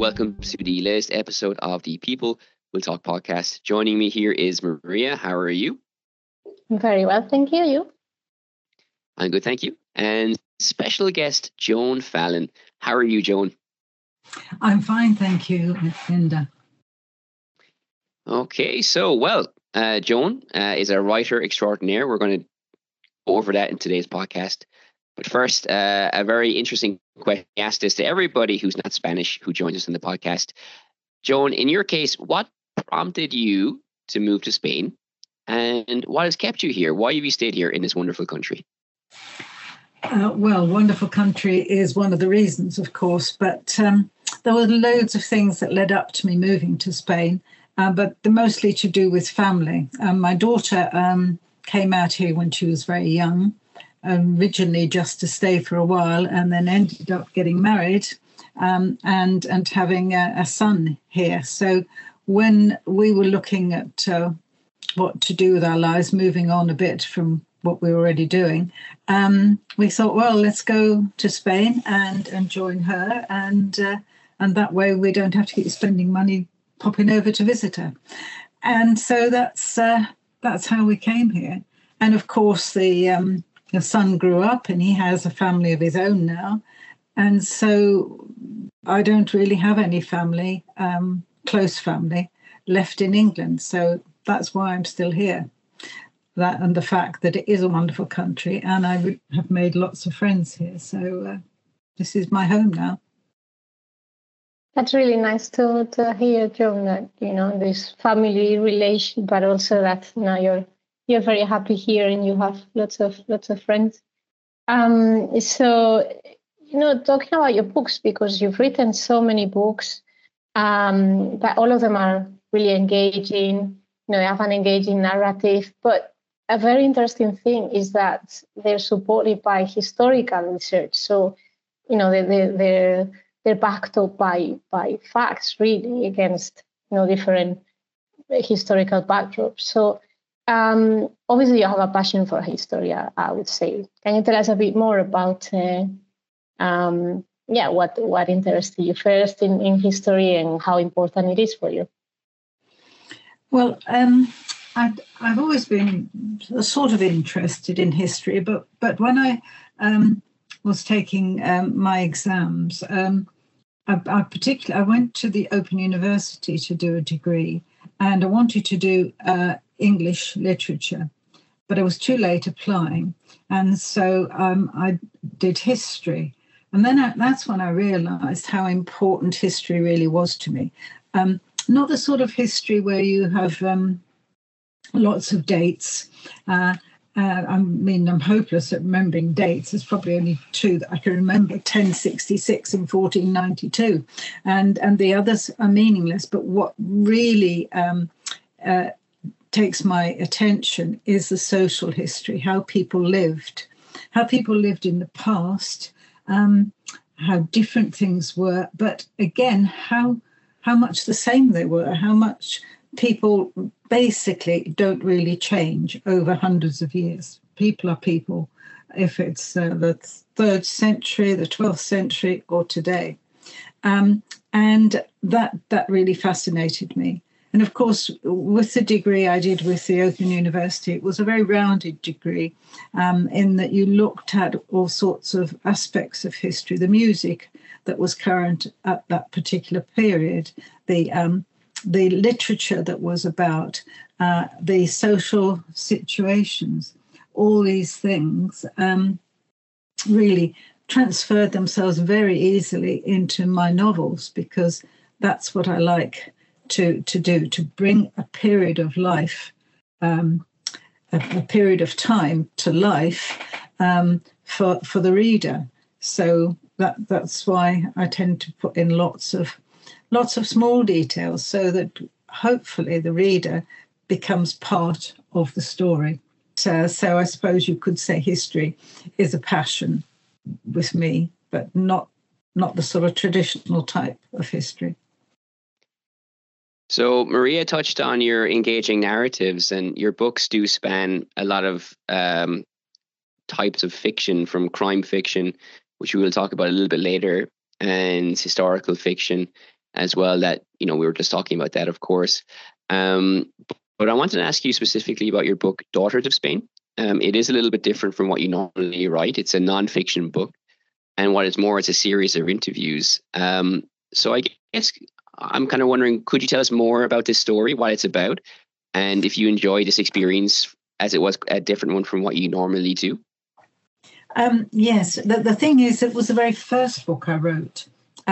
welcome to the latest episode of the People Will Talk podcast. Joining me here is Maria. How are you? Very well, thank you. You? I'm good, thank you. And special guest, Joan Fallon. How are you, Joan? I'm fine, thank you, Linda. Okay, so, Joan is a writer extraordinaire. We're going to go over that in today's podcast. But first, a very interesting question. I asked this to everybody who's not Spanish who joins us in the podcast. Joan, in your case, what prompted you to move to Spain? And what has kept you here? Why have you stayed here in this wonderful country? Wonderful country is one of the reasons, of course, but there were loads of things that led up to me moving to Spain, but they're mostly to do with family. My daughter came out here when she was very young, originally just to stay for a while, and then ended up getting married and having a son here. So when we were looking at what to do with our lives, moving on a bit from what we were already doing, we thought, well, let's go to Spain and join her, and that way we don't have to keep spending money popping over to visit her. And so that's how we came here. And of course, the son grew up and he has a family of his own now. And so I don't really have any family, close family, left in England. So that's why I'm still here. That and the fact that it is a wonderful country, and I have made lots of friends here. So this is my home now. That's really nice to hear, Joan, that, this family relation, but also that now you're very happy here and you have lots of friends. So, talking about your books, because you've written so many books, but all of them are really engaging. You have an engaging narrative, but a very interesting thing is that they're supported by historical research. So, they're backed up by facts, really, against different historical backdrops. So obviously you have a passion for history, I would say. Can you tell us a bit more about what interested you first in history and how important it is for you? Well, I've always been sort of interested in history, but when I was taking my exams, I went to the Open University to do a degree, and I wanted to do English literature, but I was too late applying, and so I did history. And then that's when I realised how important history really was to me. Not the sort of history where you have lots of dates. I'm hopeless at remembering dates. There's probably only two that I can remember, 1066 and 1492. And the others are meaningless. But what really takes my attention is the social history, how people lived in the past, how different things were. But again, how much the same they were, how much people basically don't really change over hundreds of years. People are people, if it's the 3rd century, the 12th century, or today. And that really fascinated me. And of course, with the degree I did with the Open University, it was a very rounded degree in that you looked at all sorts of aspects of history, the music that was current at that particular period, the literature that was about, the social situations, all these things really transferred themselves very easily into my novels, because that's what I like to do, to bring a period of life, a period of time to life for the reader. So that's why I tend to put in lots of small details, so that hopefully the reader becomes part of the story. So I suppose you could say history is a passion with me, but not the sort of traditional type of history. So Maria touched on your engaging narratives, and your books do span a lot of types of fiction, from crime fiction, which we will talk about a little bit later, and historical fiction. as well. That we were just talking about that, of course. But I wanted to ask you specifically about your book, Daughters of Spain. It is a little bit different from what you normally write. It's a non-fiction book, and what is more, it's a series of interviews. So I guess I'm kind of wondering, could you tell us more about this story, what it's about, and if you enjoy this experience as it was a different one from what you normally do? Yes, the thing is, it was the very first book I wrote.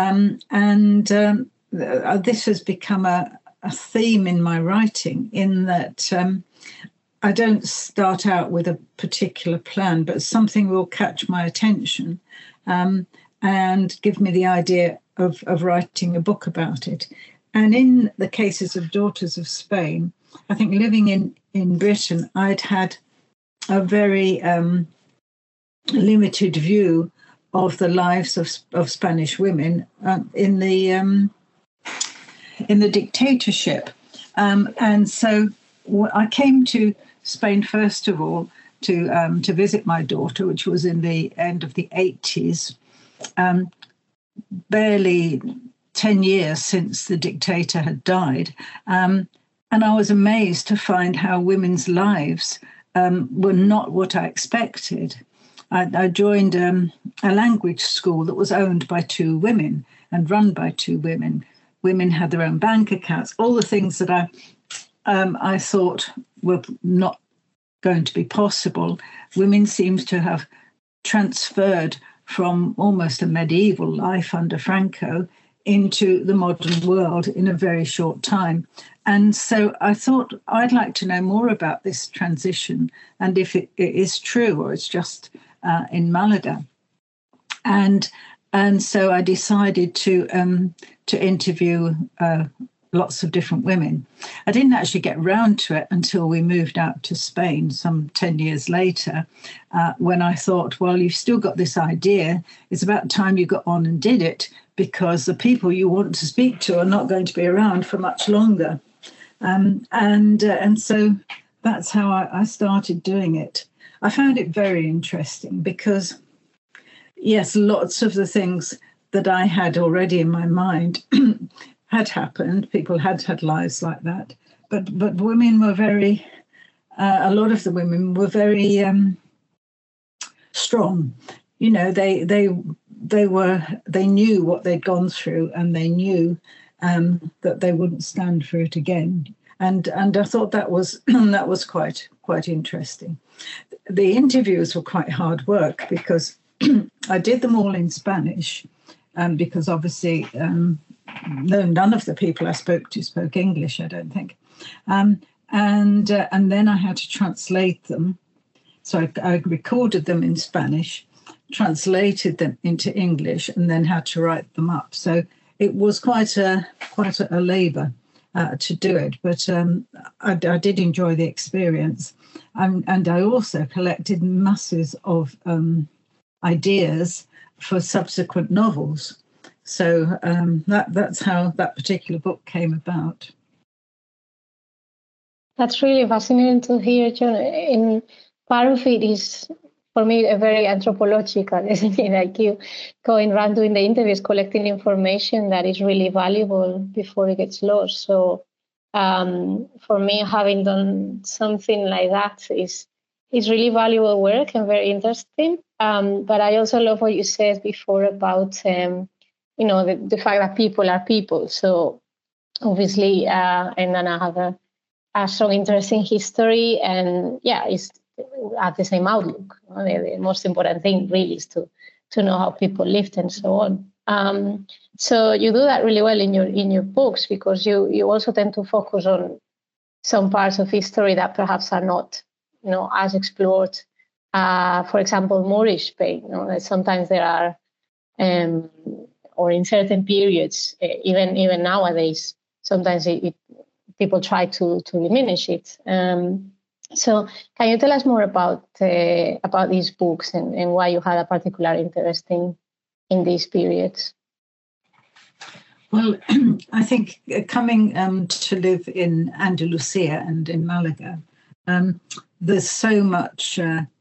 This has become a theme in my writing, in that I don't start out with a particular plan, but something will catch my attention and give me the idea of writing a book about it. And in the cases of Daughters of Spain, I think living in Britain, I'd had a very limited view of the lives of Spanish women in the dictatorship. And so I came to Spain, first of all, to visit my daughter, which was in the end of the 80s, barely 10 years since the dictator had died. And I was amazed to find how women's lives were not what I expected. I joined a language school that was owned by two women and run by two women. Women had their own bank accounts, all the things that I thought were not going to be possible. Women seemed to have transferred from almost a medieval life under Franco into the modern world in a very short time. And so I thought I'd like to know more about this transition and if it is true or it's just in Malaga. And so I decided to interview lots of different women. I didn't actually get round to it until we moved out to Spain some 10 years later, when I thought, well, you've still got this idea. It's about time you got on and did it, because the people you want to speak to are not going to be around for much longer. And so that's how I started doing it. I found it very interesting because, yes, lots of the things that I had already in my mind had happened. People had had lives like that. But women were very, a lot of the women were very strong. You know, they knew what they'd gone through, and they knew that they wouldn't stand for it again. And I thought that was that was quite interesting. The interviews were quite hard work because I did them all in Spanish, because obviously none of the people I spoke to spoke English, I don't think. And then I had to translate them. So I recorded them in Spanish, translated them into English, and then had to write them up. So it was quite a labour to do it, but I did enjoy the experience. And I also collected masses of ideas for subsequent novels. So that's how that particular book came about. That's really fascinating to hear, John. In part of it is, for me, a very anthropological, isn't it? Like you going around doing the interviews, collecting information that is really valuable before it gets lost. So for me, having done something like that is really valuable work and very interesting. But I also love what you said before about, the fact that people are people. So obviously, and then I have a strong interest in history, and it's at the same outlook. The most important thing really is to know how people lived and so on. So you do that really well in your books, because you also tend to focus on some parts of history that perhaps are not as explored. For example, Moorish Spain. That sometimes there are, or in certain periods, even nowadays, sometimes people try to diminish it. So can you tell us more about these books and why you had a particular interest in these periods? Well, I think coming to live in Andalusia and in Malaga, there's so much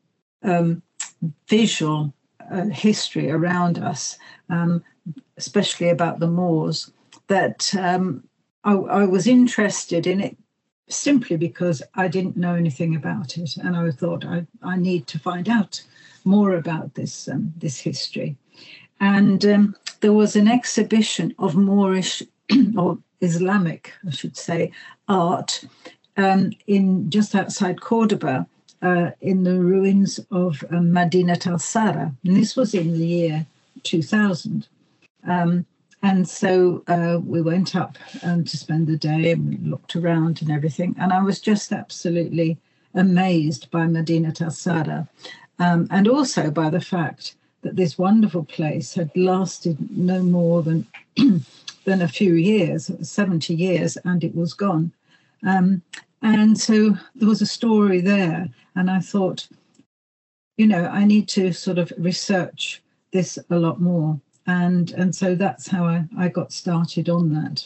visual history around us, especially about the Moors, that I was interested in it simply because I didn't know anything about it, and I thought I need to find out more about this history. And there was an exhibition of Moorish or Islamic, I should say, art in just outside Cordoba, in the ruins of Madinat al-Sara, and this was in the year 2000. And so we went up to spend the day, and we looked around and everything. And I was just absolutely amazed by Madinat al-Sara, and also by the fact that this wonderful place had lasted no more than a few years, 70 years, and it was gone. And so there was a story there, and I thought, I need to sort of research this a lot more. And so that's how I got started on that.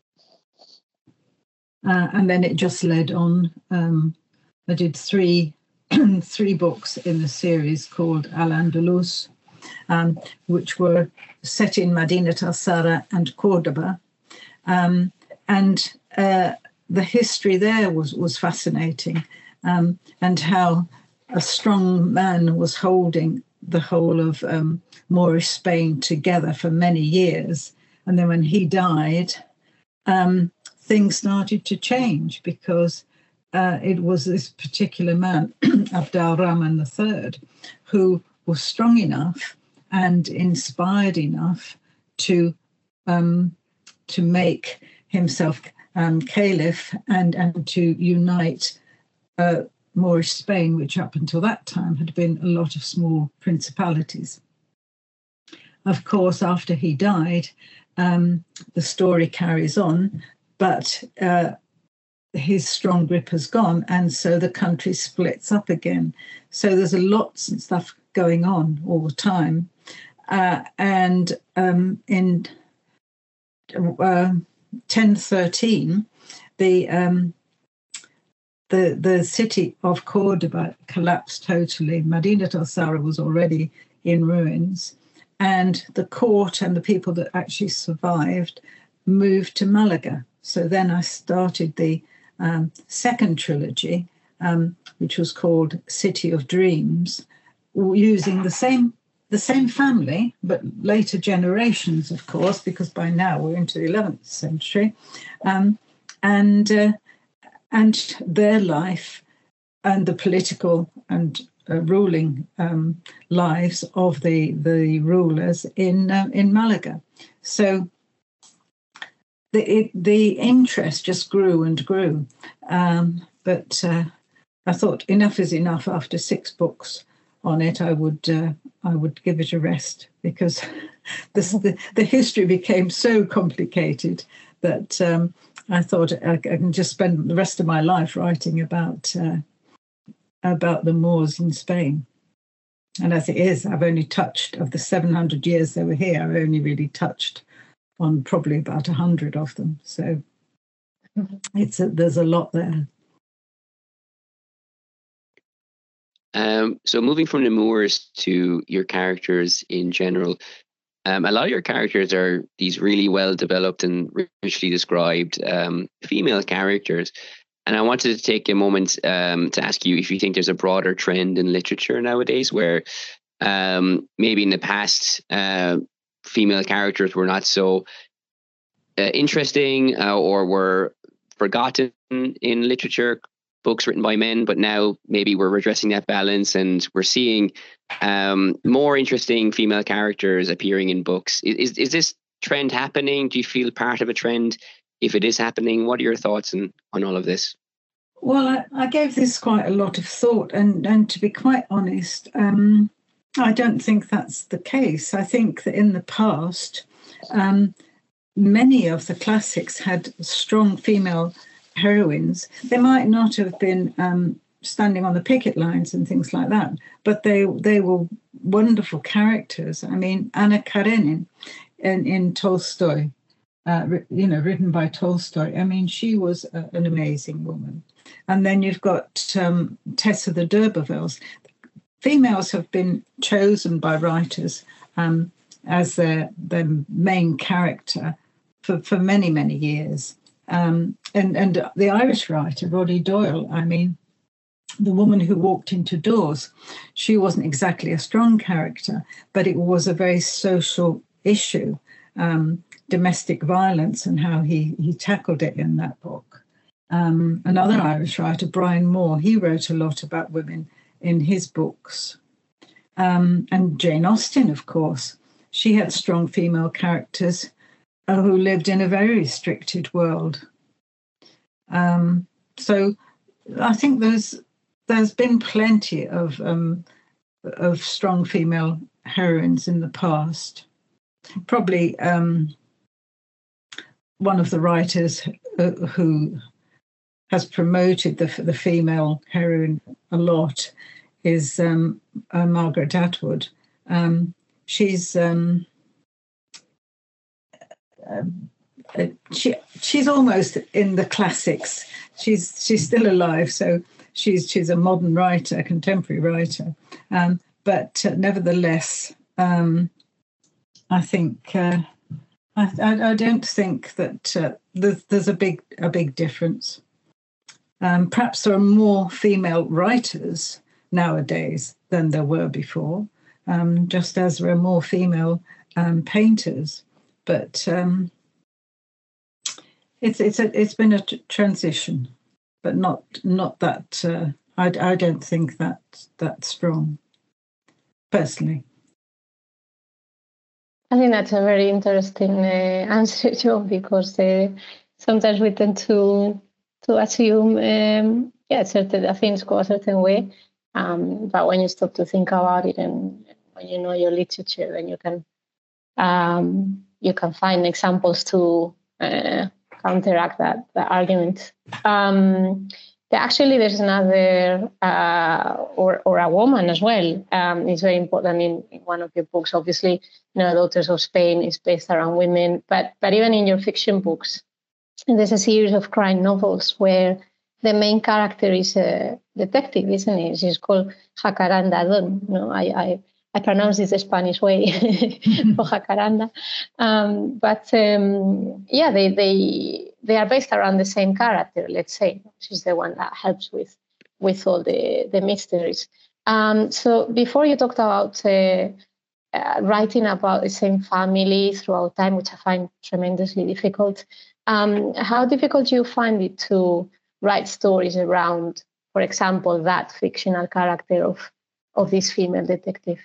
And then it just led on. I did three books in the series called Al-Andalus, which were set in Madinat al-Sara and Cordoba. And the history there was fascinating, and how a strong man was holding the whole of Moorish Spain together for many years. And then when he died, things started to change, because it was this particular man, Abd al-Rahman III, who was strong enough and inspired enough to make himself caliph and to unite Moorish Spain, which up until that time had been a lot of small principalities. Of course, after he died, the story carries on, but his strong grip has gone, and so the country splits up again. So there's a lots and stuff going on all the time. And in 1013, the city of Cordoba collapsed totally. Madinat al-Sara was already in ruins, and the court and the people that actually survived moved to Malaga. So then I started the second trilogy, which was called City of Dreams, using the same family, but later generations, of course, because by now we're into the 11th century, and their life and the political and ruling lives of the rulers in Malaga. So the interest just grew and grew. But I thought enough is enough. After 6 books on it, I would give it a rest, because the history became so complicated that I thought I can just spend the rest of my life writing about the Moors in Spain. And as it is, I've only touched, of the 700 years they were here, I've only really touched on probably about 100 of them. So there's a lot there. So moving from the Moors to your characters in general, a lot of your characters are these really well developed and richly described female characters. And I wanted to take a moment to ask you if you think there's a broader trend in literature nowadays where maybe in the past female characters were not so interesting or were forgotten in literature, books written by men, but now maybe we're redressing that balance and we're seeing more interesting female characters appearing in books. Is this trend happening? Do you feel part of a trend? If it is happening, what are your thoughts on all of this? Well, I gave this quite a lot of thought, and to be quite honest, I don't think that's the case. I think that in the past, many of the classics had strong female heroines. They might not have been standing on the picket lines and things like that, but they were wonderful characters. I mean, Anna Karenina in Tolstoy, written by Tolstoy. I mean, she was an amazing woman. And then you've got Tessa the d'Urbervilles. Females have been chosen by writers as their main character for many, many years. And the Irish writer, Roddy Doyle, I mean, the woman who walked into doors, she wasn't exactly a strong character, but it was a very social issue, domestic violence, and how he tackled it in that book. Another Irish writer, Brian Moore, he wrote a lot about women in his books. And Jane Austen, of course, she had strong female characters who lived in a very restricted world. So I think there's been plenty of strong female heroines in the past. Probably one of the writers who has promoted the female heroine a lot is Margaret Atwood. She's almost in the classics. She's still alive, so she's a modern writer, a contemporary writer. But nevertheless, I think I don't think that there's a big difference. Perhaps there are more female writers nowadays than there were before, just as there are more female painters. But it's been a transition, but not that. I don't think that's strong, personally. I think that's a very interesting answer, John, because sometimes we tend to assume, certain things go a certain way, but when you stop to think about it, and when you know your literature, then you can find examples to counteract that argument. Actually, there's another, or a woman as well. It's very important in one of your books. Obviously, Daughters of Spain is based around women, but even in your fiction books, there's a series of crime novels where the main character is a detective, isn't it? She's called Jacaranda Don. I pronounce it the Spanish way for Jacaranda. They are based around the same character, let's say. She's the one that helps with all the mysteries. So before you talked about writing about the same family throughout time, which I find tremendously difficult, how difficult do you find it to write stories around, for example, that fictional character of this female detective?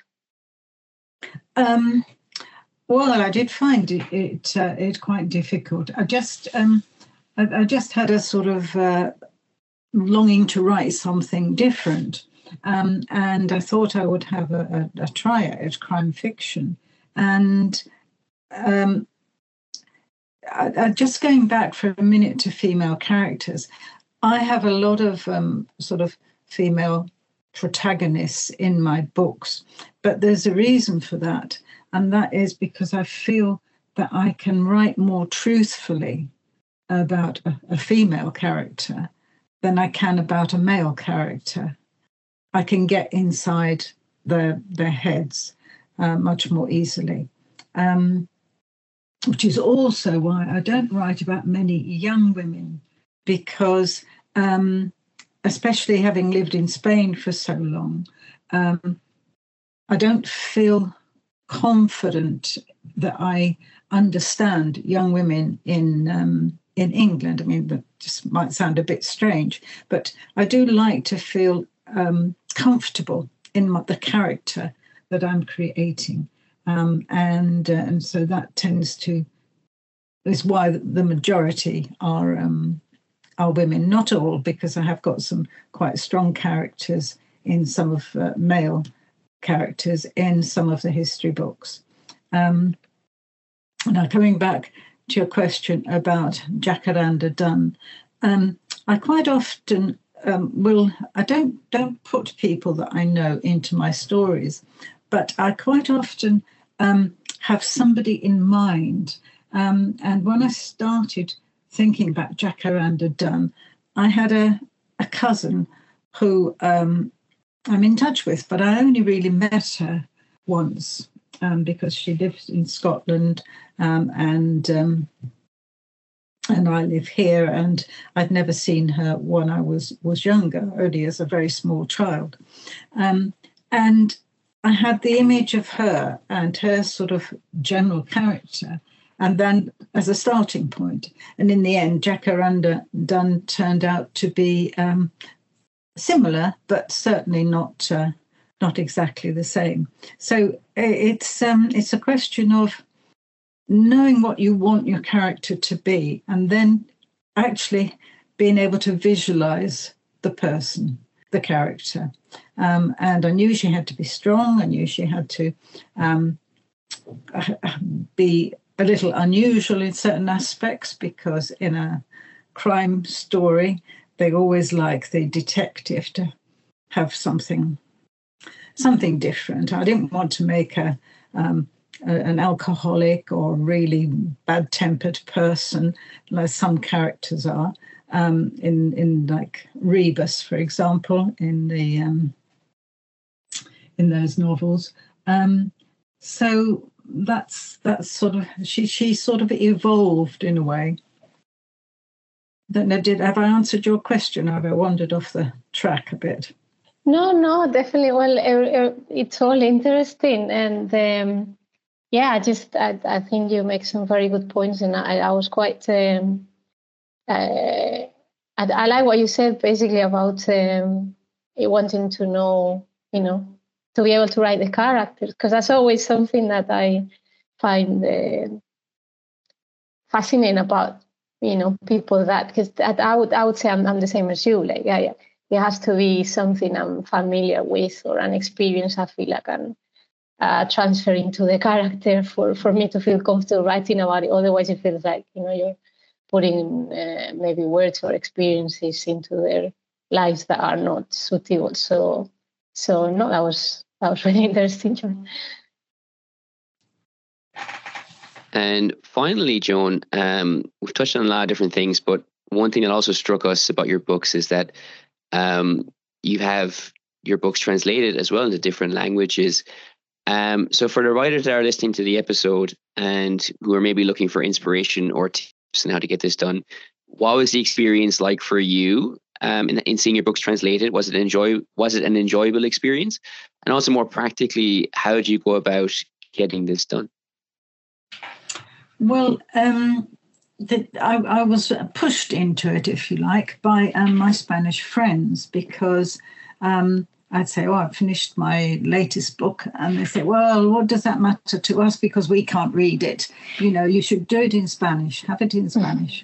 Well, I did find it quite difficult. I just had a sort of longing to write something different, and I thought I would have a try at crime fiction. And just going back for a minute to female characters, I have a lot of sort of female protagonists in my books, but there's a reason for that, and that is because I feel that I can write more truthfully about a female character than I can about a male character. I can get inside their heads much more easily, which is also why I don't write about many young women, because especially having lived in Spain for so long, I don't feel confident that I understand young women in England. I mean, that just might sound a bit strange, but I do like to feel comfortable in the character that I'm creating, and so that is why the majority are women. Not all, because I have got some quite strong characters in some of male characters in some of the history books. Now, coming back to your question about Jacaranda Dunn, I quite often I don't put people that I know into my stories, but I quite often have somebody in mind. And when I started thinking about Jacaranda Dunn, I had a cousin who I'm in touch with, but I only really met her once because she lived in Scotland, and and I live here, and I'd never seen her when I was younger, only as a very small child. And I had the image of her and her sort of general character, and then as a starting point. And in the end, Jacaranda Dun turned out to be similar, but certainly not exactly the same. So it's a question of knowing what you want your character to be, and then actually being able to visualize the person, the character. And I knew she had to be strong. I knew she had to be a little unusual in certain aspects, because in a crime story, they always like the detective to have something different. I didn't want to make an alcoholic or really bad-tempered person, like some characters are, in like Rebus, for example, in those novels. So that's sort of she sort of evolved in a way. Don't know, have I answered your question? Have I wandered off the track a bit? No, definitely. Well, it's all interesting, and yeah, I think you make some very good points, and I was quite. I like what you said basically about wanting to know, to be able to write the characters, because that's always something that I find fascinating about, people because I would say I'm the same as you. Like, yeah, it has to be something I'm familiar with or an experience I feel like I'm transferring to the character for me to feel comfortable writing about it. Otherwise, it feels like you're putting maybe words or experiences into their lives that are not suitable. So no, that was really interesting, John. And finally, Joan, we've touched on a lot of different things, but one thing that also struck us about your books is that you have your books translated as well into different languages. So for the writers that are listening to the episode and who are maybe looking for inspiration or tips on how to get this done, what was the experience like for you in seeing your books translated? Was it an enjoyable experience? And also more practically, how did you go about getting this done? Well, I was pushed into it, if you like, by my Spanish friends, because I'd say, I've finished my latest book. And they say, well, what does that matter to us? Because we can't read it. You should do it in Spanish, have it in Spanish.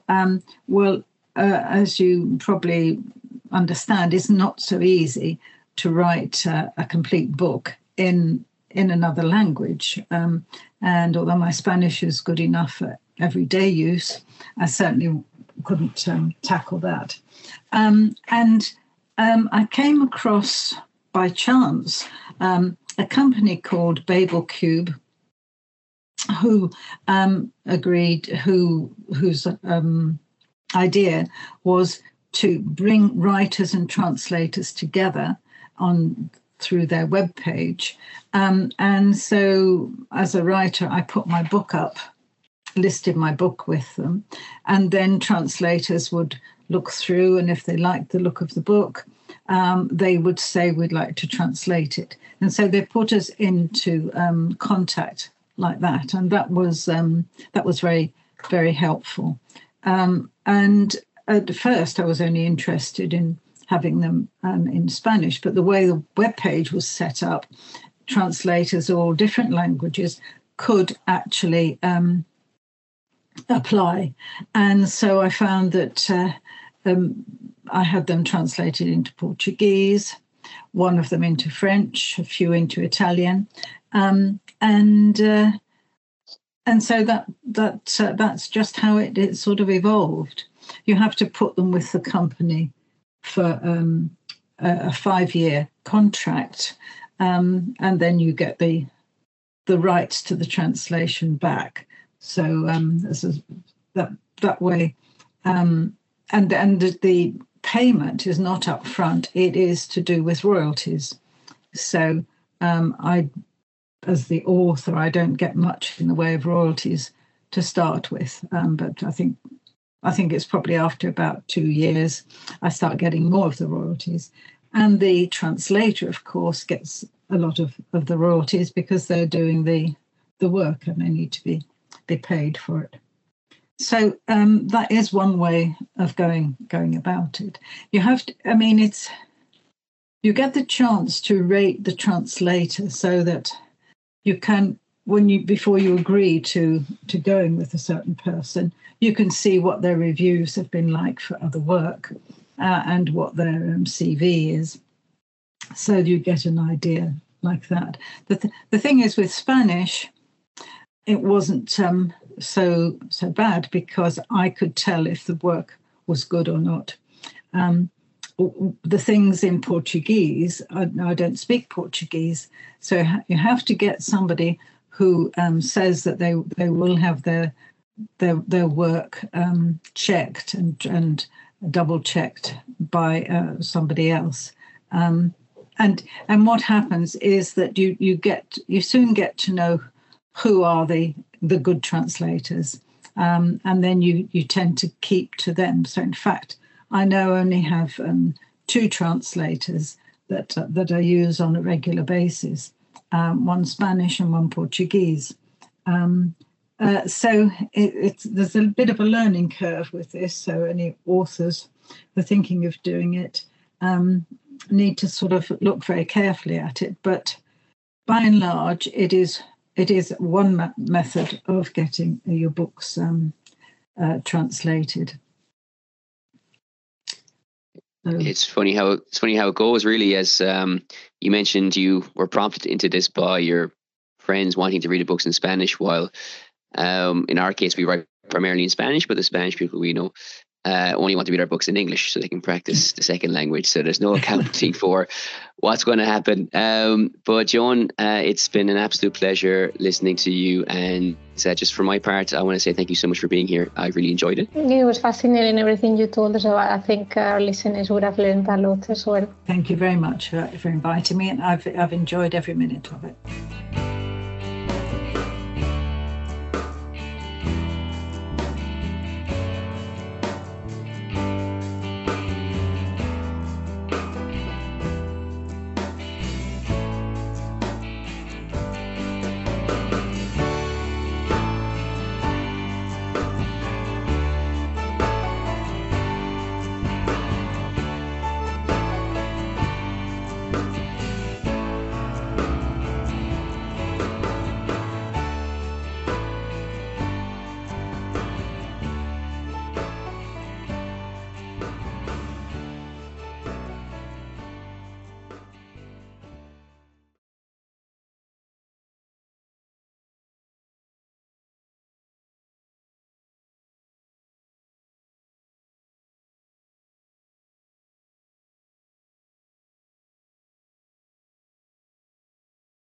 As you probably understand, it's not so easy to write a complete book in another language. And although my Spanish is good enough for everyday use, I certainly couldn't tackle that. I came across by chance a company called Babel Cube, who whose idea was to bring writers and translators together through their webpage. And so as a writer, I put my book up, listed my book with them, and then translators would look through, and if they liked the look of the book, they would say, we'd like to translate it. And so they put us into contact like that. And that was very, very helpful. And at first, I was only interested in having them in Spanish, but the way the webpage was set up, translators of all different languages could actually apply. And so I found that I had them translated into Portuguese, one of them into French, a few into Italian, and so that's just how it sort of evolved. You have to put them with the company for a 5-year contract, and then you get the rights to the translation back. So that way, and the payment is not up front; it is to do with royalties. So as the author, I don't get much in the way of royalties to start with, but I think I think it's probably after about 2 years, I start getting more of the royalties. And the translator, of course, gets a lot of the royalties because they're doing the work and they need to be paid for it. So that is one way of going about it. You have to, I mean, you get the chance to rate the translator so that you can, before you agree to going with a certain person, you can see what their reviews have been like for other work and what their CV is. So you get an idea like that. The thing is with Spanish, it wasn't so bad because I could tell if the work was good or not. The things in Portuguese, I don't speak Portuguese, so you have to get somebody who says that they will have their work checked and double checked by somebody else. And what happens is that you soon get to know who are the good translators, and then you tend to keep to them. So in fact, I now only have 2 translators that I use on a regular basis, one Spanish and one Portuguese. So there's a bit of a learning curve with this. So any authors who are thinking of doing it need to sort of look very carefully at it. But by and large, it is one method of getting your books translated. So. It's funny how it goes, really. As you mentioned, you were prompted into this by your friends wanting to read the books in Spanish, while in our case we write primarily in Spanish, but the Spanish people we know only want to read our books in English so they can practice the second language. So there's no accounting for what's going to happen. But Joan, it's been an absolute pleasure listening to you. And just for my part, I want to say thank you so much for being here. I really enjoyed it. It was fascinating, everything you told us. I think our listeners would have learned a lot as well. Thank you very much for inviting me. And I've enjoyed every minute of it.